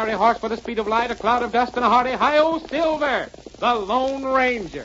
fiery horse with the speed of light, a cloud of dust, and a hearty hi-yo Silver, the Lone Ranger.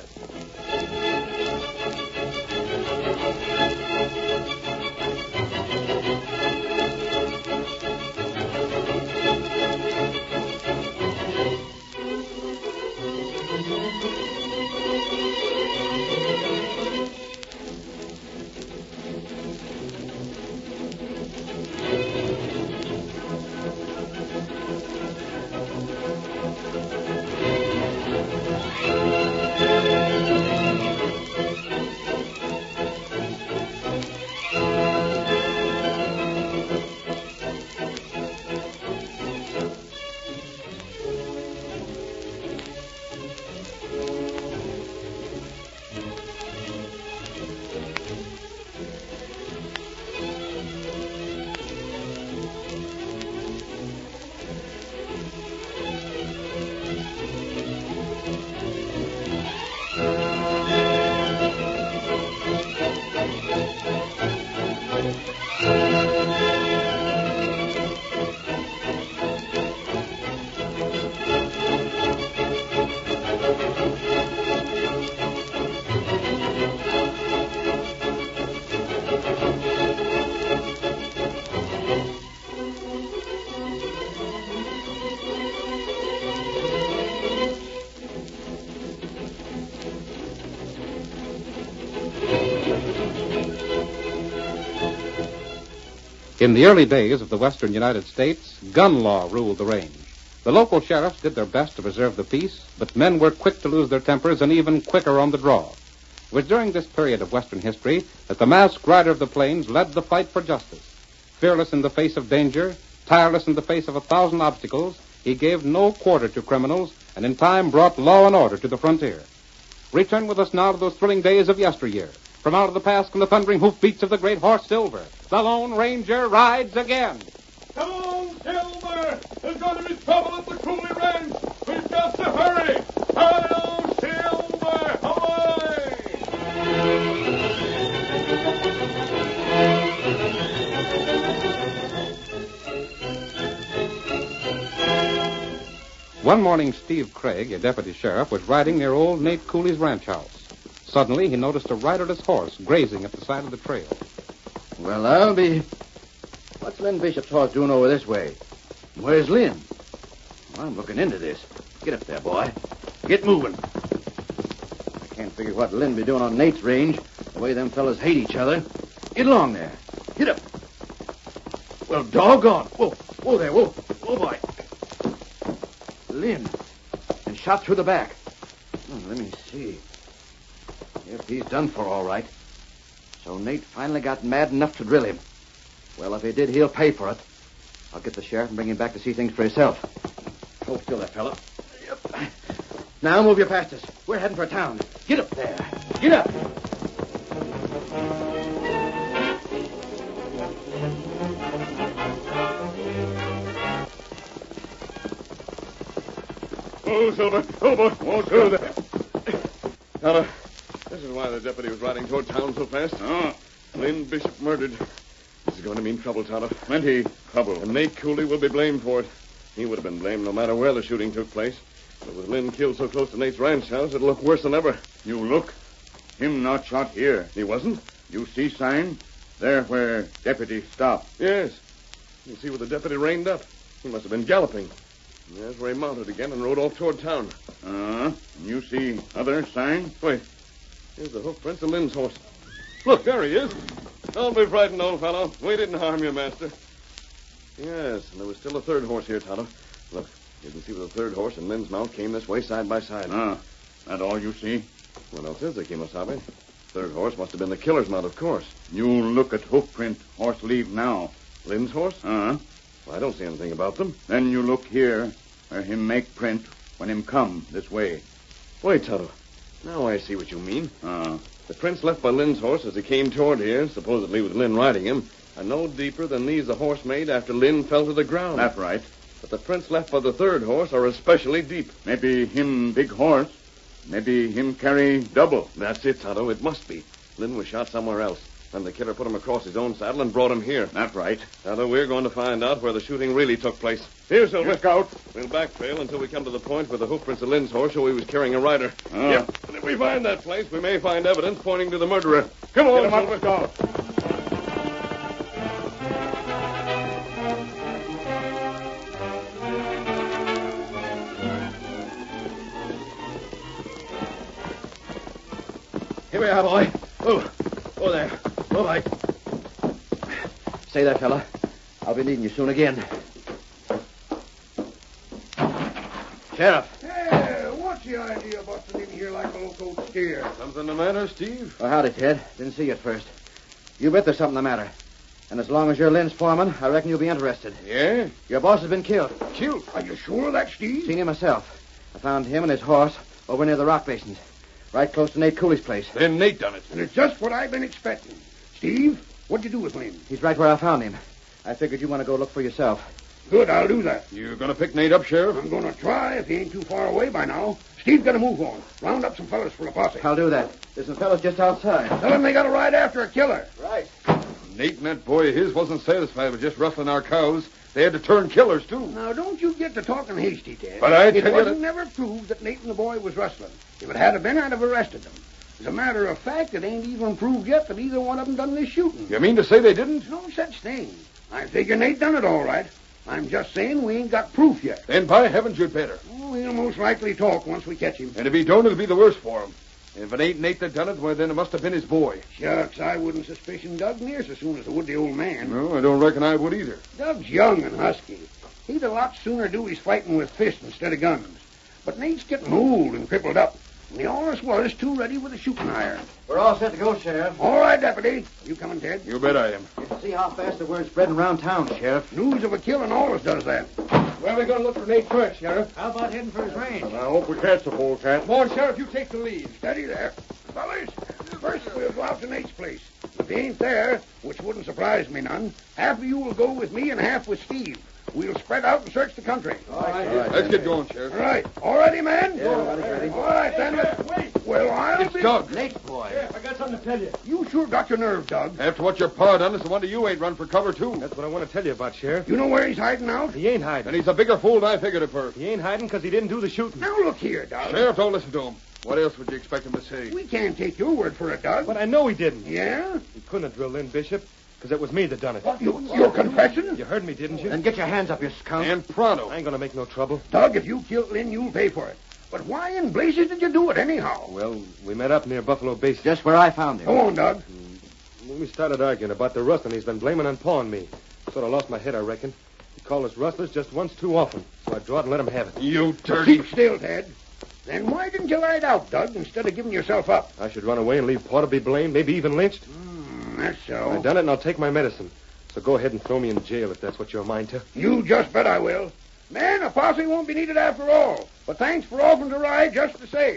In the early days of the western United States, gun law ruled the range. The local sheriffs did their best to preserve the peace, but men were quick to lose their tempers and even quicker on the draw. It was during this period of western history that the masked rider of the plains led the fight for justice. Fearless in the face of danger, tireless in the face of 1,000 obstacles, he gave no quarter to criminals and in time brought law and order to the frontier. Return with us now to those thrilling days of yesteryear. From out of the past come the thundering hoofbeats of the great horse Silver. The Lone Ranger rides again. Come on, Silver! There's going to be trouble at the Cooley Ranch. We've got to hurry. Hi-yo, Silver! Away! One morning, Steve Craig, a deputy sheriff, was riding near old Nate Cooley's ranch house. Suddenly, he noticed a riderless horse grazing at the side of the trail. Well, I'll be... What's Lynn Bishop's horse doing over this way? Where's Lynn? Well, I'm looking into this. Get up there, boy. Get moving. I can't figure what Lynn be doing on Nate's range, the way them fellas hate each other. Get along there. Get up. Well, doggone. Whoa. Whoa there. Whoa. Whoa, boy. Lynn. And shot through the back. Let me see. Yep, he's done for all right. So Nate finally got mad enough to drill him. Well, if he did, he'll pay for it. I'll get the sheriff and bring him back to see things for himself. Hold still there, fella. Yep. Now move your fastest. We're heading for town. Get up there. Get up. Oh, Silver. Oh, boy. Oh, Silver. Now, this is why the deputy was riding toward town so fast. Oh. Lynn Bishop murdered. This is going to mean trouble, Tonto. Plenty trouble. And Nate Cooley will be blamed for it. He would have been blamed no matter where the shooting took place. But with Lynn killed so close to Nate's ranch house, it'll look worse than ever. You look. Him not shot here. He wasn't? You see sign? There where deputy stopped. Yes. You see where the deputy reined up. He must have been galloping. And there's where he mounted again and rode off toward town. You see other sign? Wait. Here's the hoof prints of Lynn's horse. Look, there he is. Don't be frightened, old fellow. We didn't harm you, master. Yes, and there was still a third horse here, Tonto. Look, you can see where the third horse and Lynn's mount came this way side by side. That all you see? What else is there, Kimosabe? Third horse must have been the killer's mount, of course. You look at hoof print horse leave now. Lynn's horse? Well, I don't see anything about them. Then you look here where him make print when him come this way. Wait, Tonto. Now I see what you mean. The prints left by Lynn's horse as he came toward here, supposedly with Lynn riding him, are no deeper than these the horse made after Lynn fell to the ground. That's right. But the prints left by the third horse are especially deep. Maybe him big horse. Maybe him carry double. That's it, Tonto. It must be. Lynn was shot somewhere else. Then the killer put him across his own saddle and brought him here. That's right. Tonto, we're going to find out where the shooting really took place. Here, Silver. Here, Scout. We'll backtrail until we come to the point where the hoofprints of Lynn's horse show he was carrying a rider. Oh. Yep. And if we find that place, we may find evidence pointing to the murderer. Come on, Get him Silver. up, Scout. Here we are, boy. Oh, there. All right. Stay there, fella. I'll be needing you soon again. Sheriff. Hey, what's the idea of busting in here like a local steer? Something the matter, Steve? Well, howdy, Ted. Didn't see you at first. You bet there's something the matter. And as long as you're Lynn's foreman, I reckon you'll be interested. Yeah? Your boss has been killed. Killed? Are you sure that's Steve? Seen him myself. I found him and his horse over near the rock basins, right close to Nate Cooley's place. Then Nate done it. And it's just what I've been expecting. Steve, what'd you do with Lynn? He's right where I found him. I figured you want to go look for yourself. Good, I'll do that. You gonna pick Nate up, Sheriff? I'm going to try if he ain't too far away by now. Steve, got to move on. Round up some fellas for a posse. I'll do that. There's some fellows just outside. Tell them they got to ride after a killer. Right. Nate and that boy of his wasn't satisfied with just ruffling our cows. They had to turn killers, too. Now, don't you get to talking hasty, Ted. But I it tell you wasn't that- never proved that Nate and the boy was rustling. If it had been, I'd have arrested them. As a matter of fact, it ain't even proved yet that either one of them done this shooting. You mean to say they didn't? No such thing. I figure Nate done it all right. I'm just saying we ain't got proof yet. Then by heavens, you'd better. Oh, he'll most likely talk once we catch him. And if he don't, it'll be the worse for him. If it ain't Nate that done it, well, then it must have been his boy. Shucks, I wouldn't suspicion Doug near so soon as I would the old man. No, I don't reckon I would either. Doug's young and husky. He'd a lot sooner do his fighting with fists instead of guns. But Nate's getting old and crippled up. And the Allus was too ready with a shooting iron. We're all set to go, Sheriff. All right, Deputy. You coming, Ted? You bet I am. You can see how fast the word's spreading around town, Sheriff. News of a killing always does that. Where are we going to look for Nate first, Sheriff? How about heading for his range? I hope we catch the polecat. Come on, Sheriff, you take the lead. Steady there. Fellas, first we'll go out to Nate's place. If he ain't there, which wouldn't surprise me none, half of you will go with me and half with Steve. We'll spread out and search the country. All right. Let's get going, Sheriff. All right. All ready, man? Yeah, everybody's ready. All right, then. Wait. Well, I'll It's be... Doug. Nate's boy. Sheriff, I got something to tell you. You sure got your nerve, Doug. After what your pa done, it's a wonder you ain't run for cover, too. That's what I want to tell you about, Sheriff. You know where he's hiding out? He ain't hiding. And he's a bigger fool than I figured at first. He ain't hiding because he didn't do the shooting. Now, look here, Doug. Sheriff, don't listen to him. What else would you expect him to say? We can't take your word for it, Doug. But I know he didn't. Yeah? He couldn't have drilled Lynn Bishop because it was me that done it. What, your confession? You heard me, didn't you? Then get your hands up, you skunk. And pronto. I ain't going to make no trouble. Doug, if you killed Lynn, you'll pay for it. But why in blazes did you do it anyhow? Well, we met up near Buffalo Base. Just where I found him. Go on, Doug. When we started arguing about the rustling, he's been blaming and pawing me. Sort of lost my head, I reckon. He called us rustlers just once too often, so I drawed and let him have it. You dirty... Keep still, Ted. Then why didn't you ride out, Doug, instead of giving yourself up? I should run away and leave Pa to be blamed, maybe even lynched. That's I so. done it, and I'll take my medicine. So go ahead and throw me in jail if that's what you're a mind to. You just bet I will. Man, a posse won't be needed after all. But thanks for offering to ride just the same.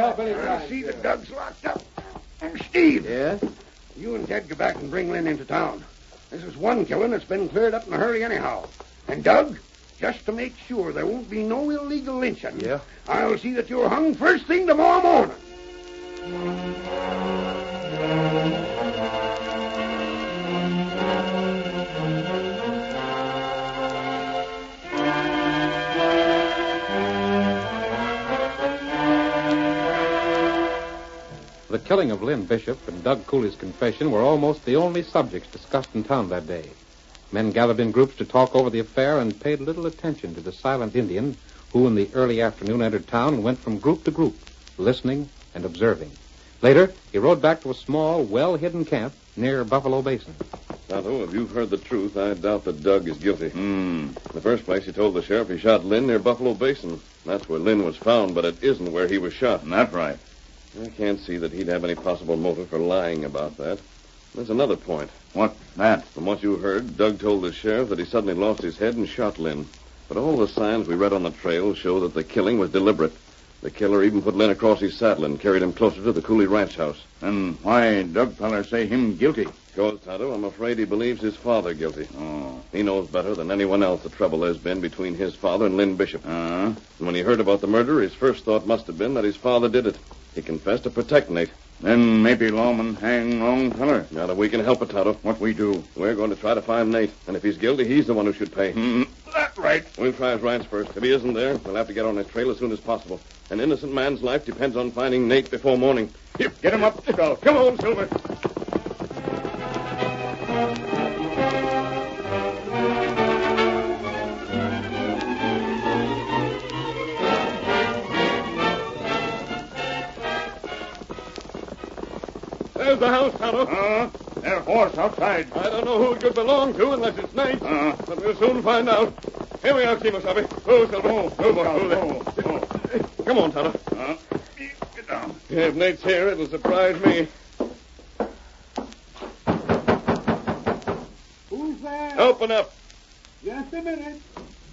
I see that Doug's locked up. And Steve, Yeah? you and Ted go back and bring Lynn into town. This is one killing that's been cleared up in a hurry anyhow. And Doug, just to make sure there won't be no illegal lynching, Yeah? I'll see that you're hung first thing tomorrow morning. The killing of Lynn Bishop and Doug Cooley's confession were almost the only subjects discussed in town that day. Men gathered in groups to talk over the affair and paid little attention to the silent Indian who in the early afternoon entered town and went from group to group, listening and observing. Later, he rode back to a small, well-hidden camp near Buffalo Basin. Tonto, if you've heard the truth, I doubt that Doug is guilty. Hmm. In the first place, he told the sheriff he shot Lynn near Buffalo Basin. That's where Lynn was found, but it isn't where he was shot. That's right. I can't see that he'd have any possible motive for lying about that. There's another point. What's that? From what you heard, Doug told the sheriff that he suddenly lost his head and shot Lynn. But all the signs we read on the trail show that the killing was deliberate. The killer even put Lynn across his saddle and carried him closer to the Cooley ranch house. And why Doug feller say him guilty? Because, Tonto, I'm afraid he believes his father guilty. Oh. He knows better than anyone else the trouble there's been between his father and Lynn Bishop. Uh-huh. And when he heard about the murder, his first thought must have been that his father did it. He confessed to protect Nate. Then maybe lawman hang Longfellow. Now that we can help it, Tonto. What we do? We're going to try to find Nate. And if he's guilty, he's the one who should pay. That's right. We'll try his ranch first. If he isn't there, we'll have to get on his trail as soon as possible. An innocent man's life depends on finding Nate before morning. Here, get him up, Skull. Come on, Silver. There's the house, Tonto. Their horse outside. I don't know who it could belong to unless it's Nate. But we'll soon find out. Here we are, Kemosabe. Oh, Silver. Come on, Tonto. Get down. If Nate's here, it'll surprise me. Who's there? Open up. Just a minute.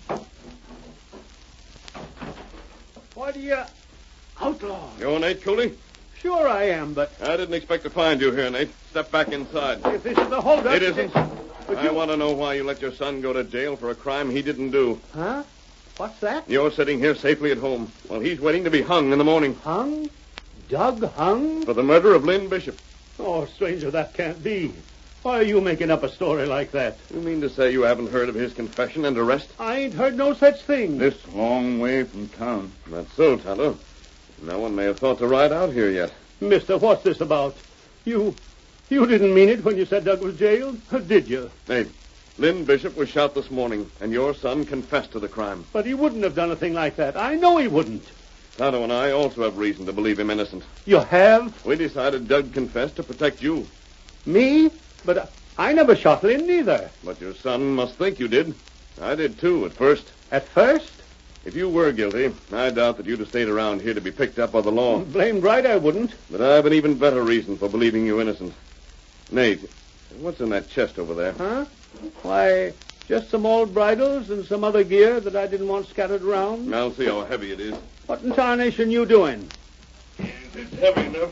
What are you... Outlaw? You're Nate Cooley? Sure I am, but I didn't expect to find you here, Nate. Step back inside. if this is the holdup... It isn't. But I want to know why you let your son go to jail for a crime he didn't do. Huh? What's that? You're sitting here safely at home while he's waiting to be hung in the morning Hung? Doug hung? for the murder of Lynn Bishop. Oh, stranger, that can't be. Why are you making up a story like that? You mean to say you haven't heard of his confession and arrest? I ain't heard no such thing. This long way from town. That's so, Tonto. No one may have thought to ride out here yet. Mister, what's this about? You didn't mean it when you said Doug was jailed, did you? Nate, Lynn Bishop was shot this morning, and your son confessed to the crime. But he wouldn't have done a thing like that. I know he wouldn't. Tonto and I also have reason to believe him innocent. You have? We decided Doug confessed to protect you. Me? But I never shot Lynn neither. But your son must think you did. I did, too, at first. At first? If you were guilty, I doubt that you'd have stayed around here to be picked up by the law. Blamed right I wouldn't. But I've an even better reason for believing you innocent. Nate, what's in that chest over there? Huh? Why, just some old bridles and some other gear that I didn't want scattered around. I'll see how heavy it is. What in tarnation you doing? It's heavy enough.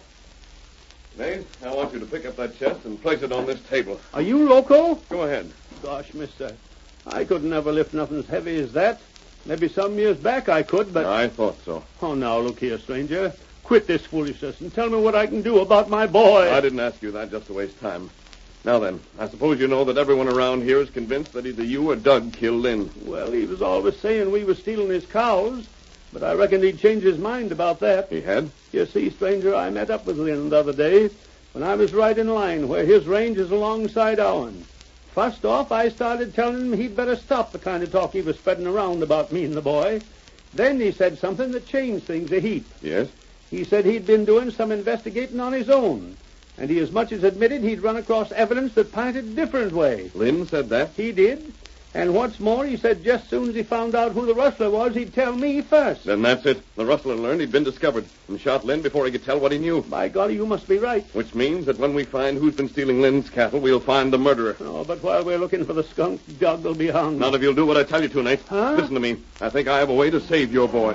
Nate, I want you to pick up that chest and place it on this table. Are you loco? Go ahead. Gosh, mister, I could never lift nothing as heavy as that. Maybe some years back I could, but... I thought so. Oh, now, look here, stranger. Quit this foolishness and tell me what I can do about my boy. I didn't ask you that just to waste time. Now then, I suppose you know that everyone around here is convinced that either you or Doug killed Lynn. Well, he was always saying we were stealing his cows, but I reckoned he'd changed his mind about that. He had? You see, stranger, I met up with Lynn the other day when I was right in line where his range is alongside ours. First off, I started telling him he'd better stop the kind of talk he was spreading around about me and the boy. Then he said something that changed things a heap. Yes? He said he'd been doing some investigating on his own, and he as much as admitted he'd run across evidence that pointed a different way. Lynn said that? He did. And what's more, he said just soon as he found out who the rustler was, he'd tell me first. Then that's it. The rustler learned he'd been discovered and shot Lynn before he could tell what he knew. By golly, you must be right. Which means that when we find who's been stealing Lynn's cattle, we'll find the murderer. Oh, but while we're looking for the skunk, Doug will be hung. Not if you'll do what I tell you to, Nate. Huh? Listen to me. I think I have a way to save your boy.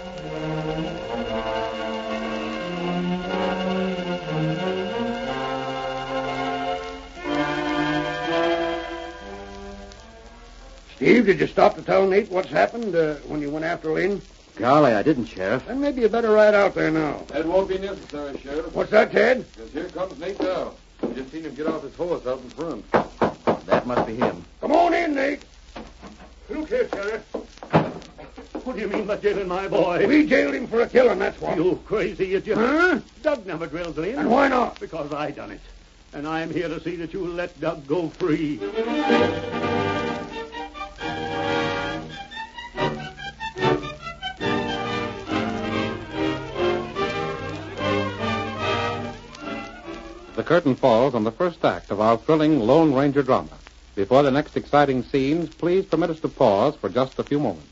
Steve, did you stop to tell Nate what's happened when you went after Lynn? Golly, I didn't, Sheriff. Then maybe you better ride out there now. That won't be necessary, Sheriff. What's that, Ted? Because here comes Nate now. We just seen him get off his horse out in front. That must be him. Come on in, Nate. Look here, Sheriff. What do you mean by jailing my boy? We jailed him for a killing, that's what. You crazy idiot. Huh? Doug never drilled Lynn. And why not? Because I done it. And I'm here to see that you let Doug go free. The curtain falls on the first act of our thrilling Lone Ranger drama. Before the next exciting scenes, please permit us to pause for just a few moments.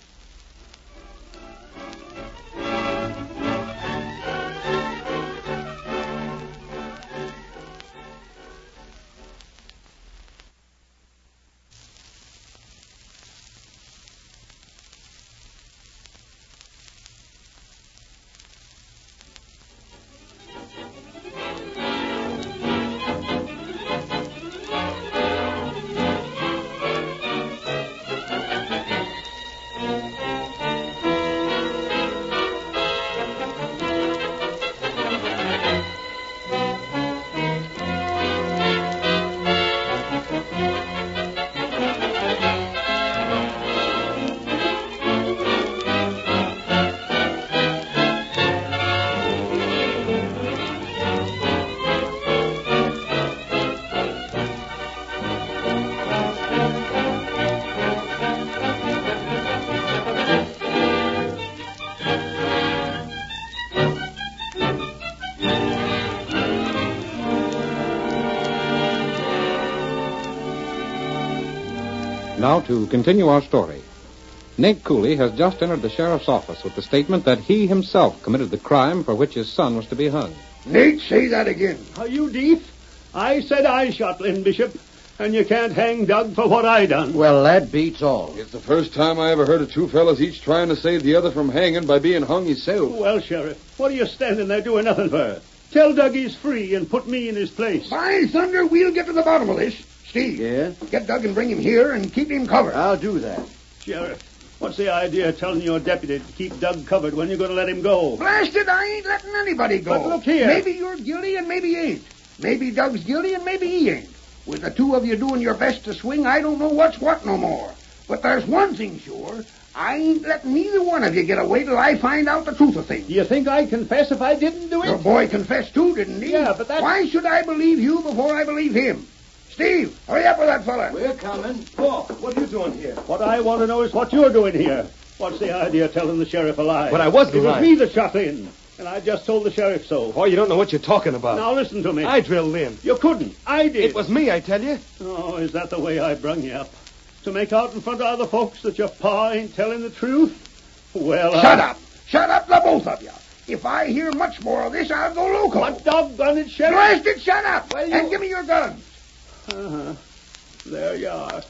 Now, to continue our story. Nate Cooley has just entered the sheriff's office with the statement that he himself committed the crime for which his son was to be hung. Nate, say that again. Are you deef? I said I shot Lynn Bishop, and you can't hang Doug for what I done. Well, that beats all. It's the first time I ever heard of two fellas each trying to save the other from hanging by being hung himself. Well, Sheriff, what are you standing there doing nothing for? Tell Doug he's free and put me in his place. By thunder, we'll get to the bottom of this. Steve. Yeah? Get Doug and bring him here and keep him covered. I'll do that. Sheriff, what's the idea of telling your deputy to keep Doug covered when you're going to let him go? Blast it, I ain't letting anybody go. But look here. Maybe you're guilty and maybe you ain't. Maybe Doug's guilty and maybe he ain't. With the two of you doing your best to swing, I don't know what's what no more. But there's one thing sure. I ain't letting neither one of you get away till I find out the truth of things. You think I'd confess if I didn't do it? Your boy confessed too, didn't he? Yeah, but that... Why should I believe you before I believe him? Steve, hurry up with that fella. We're coming. Paul, what are you doing here? What I want to know is what you're doing here. What's the idea of telling the sheriff a lie? But I wasn't It was lying. me that shot Lynn, and I just told the sheriff so. Paul, you don't know what you're talking about. Now listen to me. I drilled Lynn. You couldn't. I did. It was me, I tell you. Oh, is that the way I brung you up? To make out in front of other folks that your pa ain't telling the truth? Well, Shut up. Shut up, the both of you. If I hear much more of this, I'll go loco. What doggone it, Sheriff? Blast it, shut up. Well, And give me your guns. Uh-huh. There you are.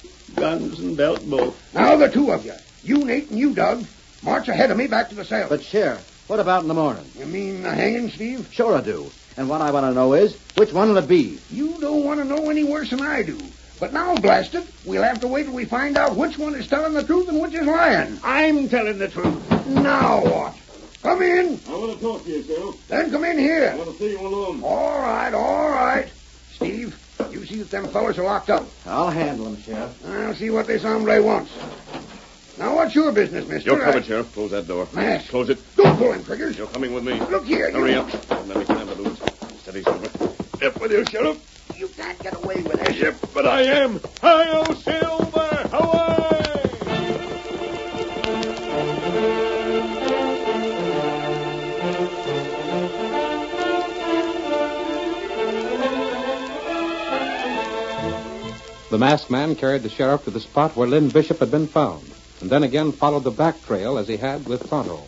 Guns and belt both. Now, the two of you, you, Nate, and you, Doug, march ahead of me back to the cell. But, Sheriff, what about in the morning? You mean the hanging, Steve? Sure I do. And what I want to know is, which one will it be? You don't want to know any worse than I do. But now, blast it, we'll have to wait till we find out which one is telling the truth and which is lying. I'm telling the truth. Now what? Come in. I want to talk to you, Sheriff. Then come in here. I want to see you alone. All right. Steve, you see that them fellas are locked up. I'll handle them, Sheriff. I'll see what this hombre wants. Now, what's your business, mister? You're covered, Sheriff. Close that door. Mask. Close it. Don't pull him, Triggers. You're coming with me. Look here, Hurry you... up. Don't let me climb the boots. Steady, Silver. Up with you, Sheriff. You can't get away with this. Yep, but I am. Hi-yo, Silver. Away! The masked man carried the sheriff to the spot where Lynn Bishop had been found, and then again followed the back trail as he had with Tonto.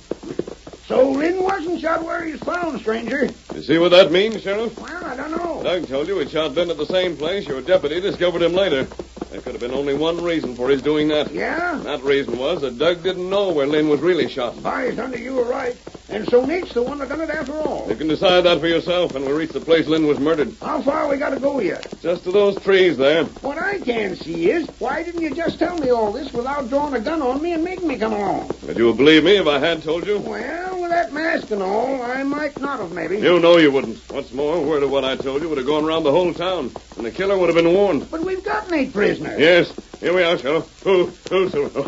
So Lynn wasn't shot where he's found, stranger. You see what that means, Sheriff? Well, I don't know. Doug told you he shot Lynn at the same place. Your deputy discovered him later. There could have been only one reason for his doing that. Yeah? That reason was that Doug didn't know where Lynn was really shot. By thunder, you were right. And so Nate's the one that done it after all. You can decide that for yourself when we reach the place Lynn was murdered. How far we got to go yet? Just to those trees there. What I can't see is, why didn't you just tell me all this without drawing a gun on me and making me come along? Would you believe me if I had told you? Well, with that mask and all, I might not have, maybe. You know you wouldn't. What's more, word of what I told you would have gone around the whole town, and the killer would have been warned. But we've got Nate prisoner. Yes, here we are, Sheriff. Silver.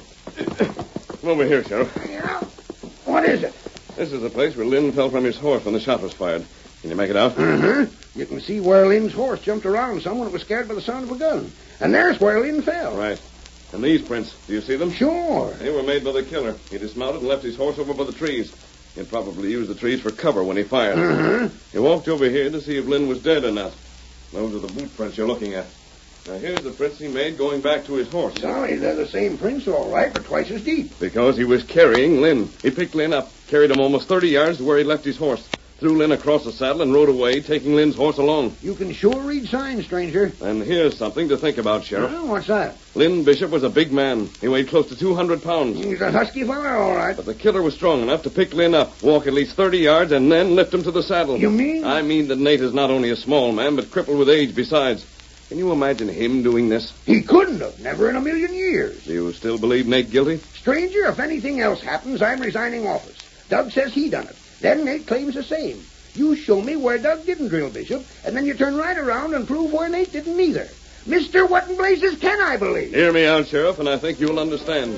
Come over here, Sheriff. Yeah? What is it? This is the place where Lynn fell from his horse when the shot was fired. Can you make it out? Uh-huh. You can see where Lynn's horse jumped around some when it was scared by the sound of a gun. And there's where Lynn fell. Right. And these prints, do you see them? Sure. They were made by the killer. He dismounted and left his horse over by the trees. He'd probably used the trees for cover when he fired. Uh-huh. He walked over here to see if Lynn was dead or not. Those are the boot prints you're looking at. Now, here's the prints he made going back to his horse. Sorry, they're the same prints, all right, but twice as deep. Because he was carrying Lynn. He picked Lynn up, carried him almost 30 yards to where he left his horse, threw Lynn across the saddle, and rode away, taking Lynn's horse along. You can sure read signs, stranger. And here's something to think about, Sheriff. Well, what's that? Lynn Bishop was a big man. He weighed close to 200 pounds. He's a husky fella, all right. But the killer was strong enough to pick Lynn up, walk at least 30 yards, and then lift him to the saddle. You mean? I mean that Nate is not only a small man, but crippled with age besides. Can you imagine him doing this? He couldn't have. Never in a million years. Do you still believe Nate guilty? Stranger, if anything else happens, I'm resigning office. Doug says he done it. Then Nate claims the same. You show me where Doug didn't drill Bishop, and then you turn right around and prove where Nate didn't either. Mister, what in blazes can I believe? Hear me out, Sheriff, and I think you'll understand.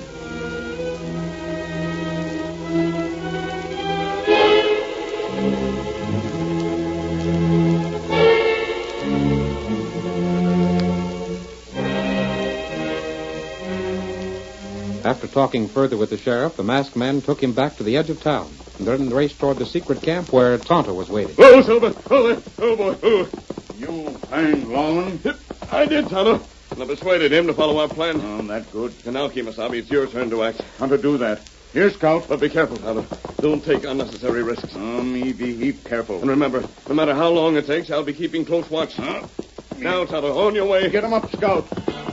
After talking further with the sheriff, the masked man took him back to the edge of town, and then raced toward the secret camp where Tonto was waiting. Oh, Silver! Oh, there! Oh, boy! Oh. You find Longman? I did, Tonto. And I persuaded him to follow our plan. Oh, that's good. And now, Kemosabe, it's your turn to act. Hunter, do that. Here, Scout. But be careful, Tonto. Don't take unnecessary risks. Me be heap careful. And remember, no matter how long it takes, I'll be keeping close watch. Now, Tonto, on your way. Get him up, Scout.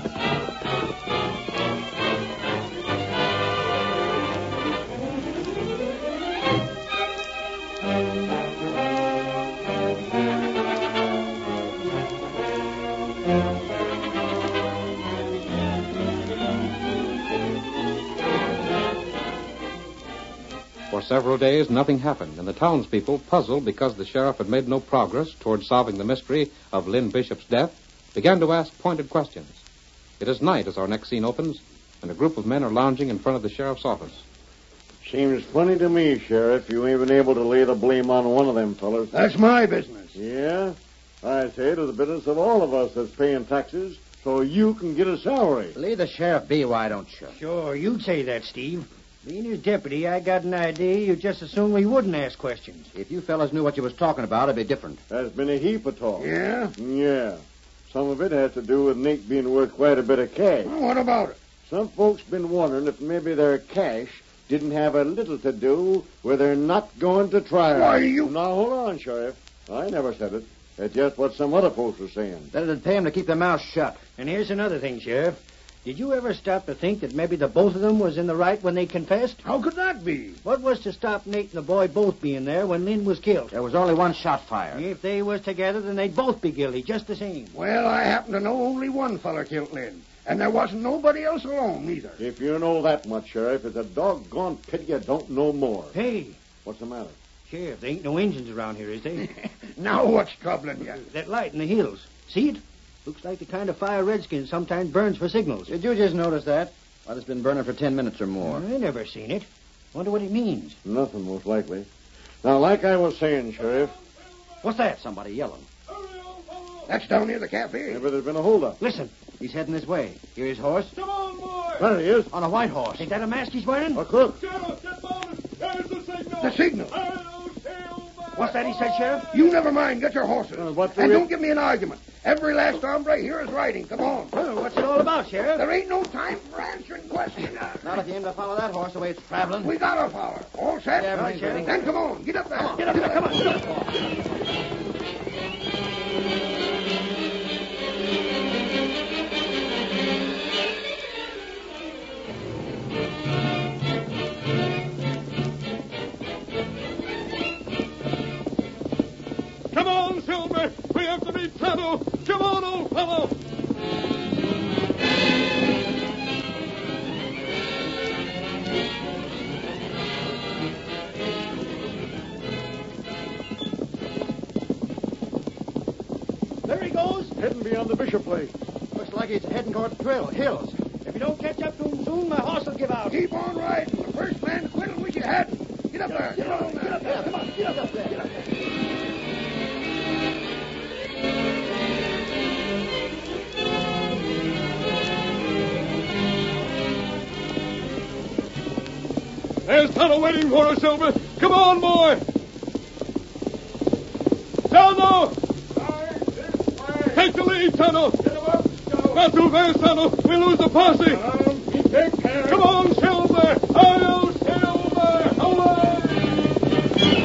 For several days, nothing happened, and the townspeople, puzzled because the sheriff had made no progress toward solving the mystery of Lynn Bishop's death, began to ask pointed questions. It is night as our next scene opens, and a group of men are lounging in front of the sheriff's office. Seems funny to me, Sheriff, you ain't been able to lay the blame on one of them fellas. That's my business. Yeah? I say it is the business of all of us that's paying taxes, so you can get a salary. Leave the sheriff be, why don't you? Sure, you'd say that, Steve. Being his deputy, I got an idea you'd just as soon we wouldn't ask questions. If you fellas knew what you was talking about, it'd be different. There's been a heap of talk. Yeah? Yeah. Some of it has to do with Nate being worth quite a bit of cash. Well, what about it? Some folks been wondering if maybe their cash didn't have a little to do with their not going to trial. Why, you... Now, hold on, Sheriff. I never said it. It's just what some other folks are saying. That it'd pay him to keep their mouths shut. And here's another thing, Sheriff. Did you ever stop to think that maybe the both of them was in the right when they confessed? How could that be? What was to stop Nate and the boy both being there when Lynn was killed? There was only one shot fired. If they was together, then they'd both be guilty, just the same. Well, I happen to know only one feller killed Lynn. And there wasn't nobody else alone, either. If you know that much, Sheriff, it's a doggone pity you don't know more. Hey, What's the matter? Sheriff, there ain't no engines around here, is there? Now what's troubling you? That light in the hills. See it? Looks like the kind of fire Redskins sometimes burns for signals. Did you just notice that? Well, it's been burning for 10 minutes or more. I never seen it. Wonder what it means. Nothing, most likely. Now, like I was saying, Sheriff, What's that? Somebody yelling. That's down near the cafe. maybe there's been a holdup. Listen. He's heading this way. Hear his horse? Come on, boy! There he is. On a white horse. Is that a mask he's wearing? A crook. Sheriff, get mounted! There's the signal! The signal. What's that he said, Sheriff? You never mind. Get your horses. what do And we- don't give me an argument. Every last hombre here is riding. Come on. Well, what's it all about, Sheriff? There ain't no time for answering questions. Not if you aim to follow that horse the way it's traveling. We got our power. All set? Yeah, right, Sheriff. Then come on. Get up there. Get up there. Come on. Come on, Silver! We have to meet Tonto! Come on, old fellow! There he goes. Heading beyond the Bishop place. Looks like he's heading toward the hills. If you don't catch up to him soon, my horse will give out. Keep on riding. The first man to quit will wish you hadn't. Get up there. Get on there. Get up there. Come on. Get up there. Get up there. There's Tonto waiting for us, Silver! Come on, boy! Tonto! Take the lead, Tonto! Not too fast, Tonto! We'll lose the posse! Take care. Come on, Silver! Oh, Silver! Away!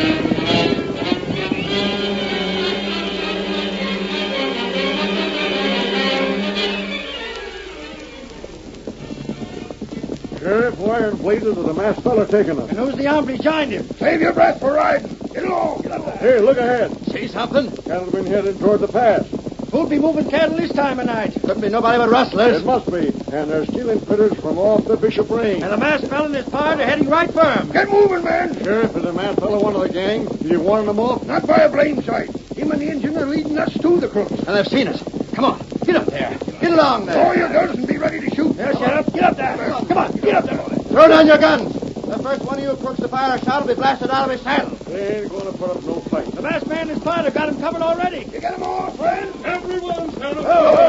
Sheriff, where in blazes is the masked fella taking us? And who's the hombre behind him? Save your breath for riding. Get along. Get up there. Hey, look ahead. See something? Cattle been headed toward the pass. Who'll be moving cattle this time of night? Couldn't be nobody but rustlers. It must be. And they're stealing critters from off the Bishop Range. And the masked fellow and his pard are heading right for him. Get moving, man. Sheriff, is the masked fella one of the gang? Do you warn them off? Not by a blame sight. Him and the engine are leading us to the crooks. And they've seen us. Come on. Get up there. Get along there. Lower your guns and be ready to shoot. There, Sheriff. Get up there. Come on. Get up there. Throw down your guns. The first one of you crooks to fire a shot will be blasted out of his saddle. They ain't going to put up no fight. The masked man and his pard have got him covered already. You get them all, friend? Everyone, Tonto!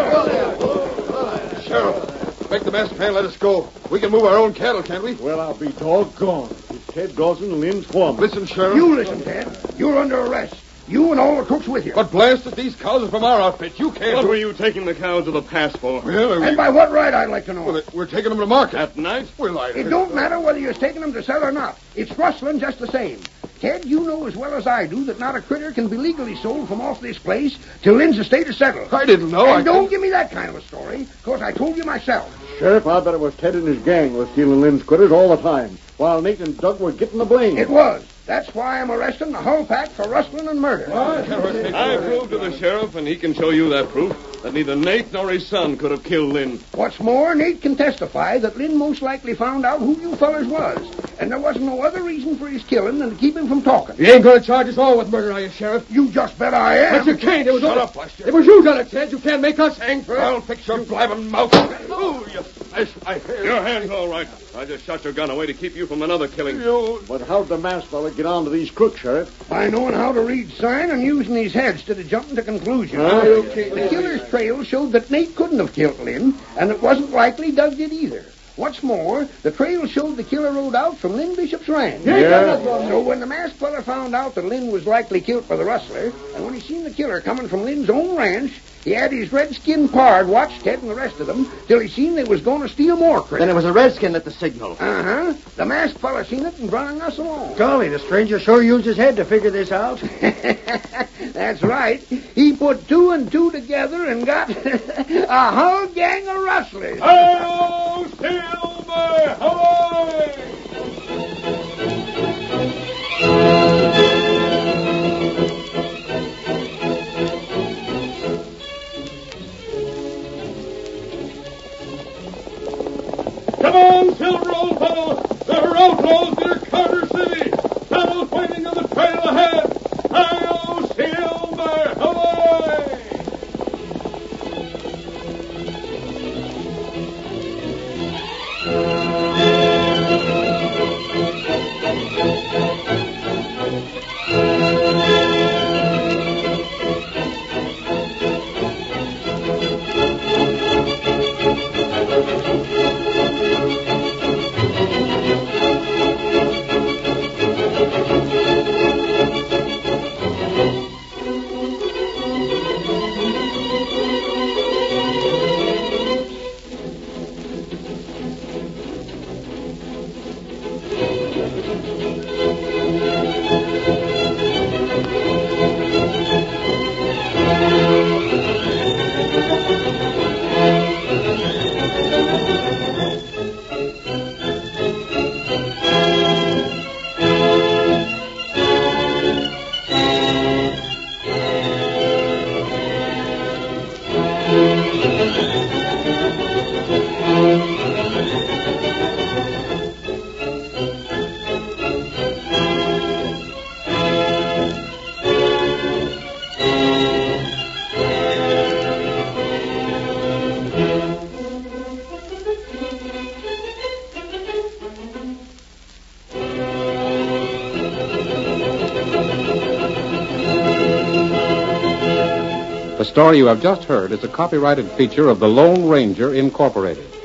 Sheriff, make the masked man let us go. We can move our own cattle, can't we? Well, I'll be doggone. It's Ted Dawson and Lynn's foreman. Listen, Sheriff. You listen, Ted. You're under arrest. You and all the crooks with you. But blast it, these cows are from our outfit. You can't... What were you taking the cows to the pass for? Well, And by what right, I'd like to know? well, we're taking them to market. At night? Well, It don't matter whether you're taking them to sell or not. It's rustling just the same. Ted, you know as well as I do that not a critter can be legally sold from off this place till Lynn's estate is settled. I didn't know. And don't give me that kind of a story, because I told you myself. Sheriff, I bet it was Ted and his gang was stealing Lynn's critters all the time, while Nate and Doug were getting the blame. It was. That's why I'm arresting the whole pack for rustling and murder. I proved to the sheriff, and he can show you that proof, that neither Nate nor his son could have killed Lynn. What's more, Nate can testify that Lynn most likely found out who you fellers was, and there wasn't no other reason for his killing than to keep him from talking. You ain't going to charge us all with murder, are you, Sheriff? You just bet I am. But you can't. It was Shut up, blast you. It was you done it, Ted. You can't make us hang for it. I'll fix your blabbing mouth. Oh, you smash my hair. Your hand's all right. I just shot your gun away to keep you from another killing. But how'd the masked fella get on to these crooks, Sheriff? By knowing how to read sign and using his head instead of jumping to conclusions. The killer's trail showed that Nate couldn't have killed Lynn, and it wasn't likely Doug did either. What's more, the trail showed the killer rode out from Lynn Bishop's ranch. So when the masked fella found out that Lynn was likely killed by the rustler, and when he seen the killer coming from Lynn's own ranch, he had his red-skinned pard watch Ted and the rest of them till he seen they was going to steal more critters. Then it was a redskin at the signal. Uh-huh. The masked fella seen it and brought us along. Golly, the stranger sure used his head to figure this out. That's right. He put two and two together and got a whole gang of rustlers. Hail, Silver! Hooray! Come on, Silver, old fellow! There are outlaws near Carter City! Fellows waiting on the trail ahead! Hail, Silver! Hooray! The story you have just heard is a copyrighted feature of the Lone Ranger Incorporated.